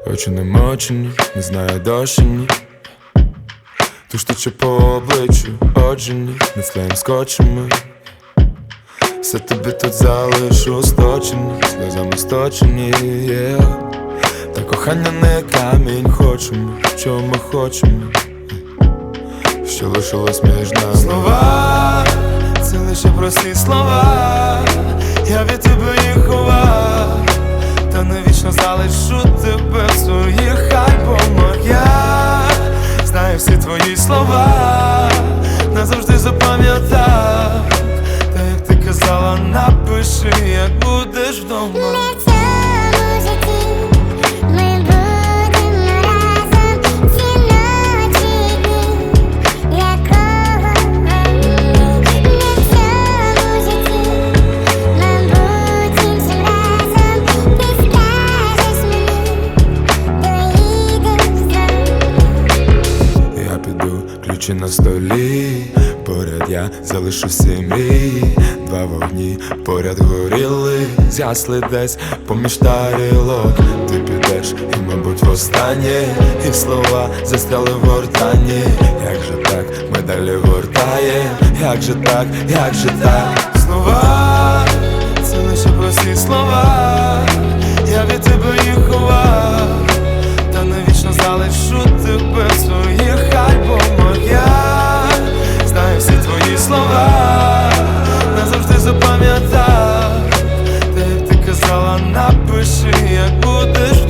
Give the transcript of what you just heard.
Очі намочені, не знаю досі ні. Туш тече по обличчю, оджені, не склеїм скотчами. Все тобі тут залишу сточені, сльозами сточені, yeah. Та кохання не камінь, хочемо, чого ми хочемо, що лишилось між нами. Слова, це лише прості слова, я від тебе їх ховав, та навічно залишу тебе в своїх альбомах. Я знаю всі твої слова, назавжди запам'ятав. Та як ти казала, напиши, як будеш вдома. Ключі на столі, поряд я залишу всі мрії. Два вогні поряд горіли, згасли десь поміж тарілок. Ти підеш і, мабуть, востаннє, і слова застряли в гортані. Як же так, ми далі гортаєм, як же так, як же так. Слова, це лише прості слова, я від тебе їх ховав, та навічно залишу тебе в своїх альбомах. Я знаю всі твої слова, назавжди запам'ятав. Та як ти казала, напиши, як будеш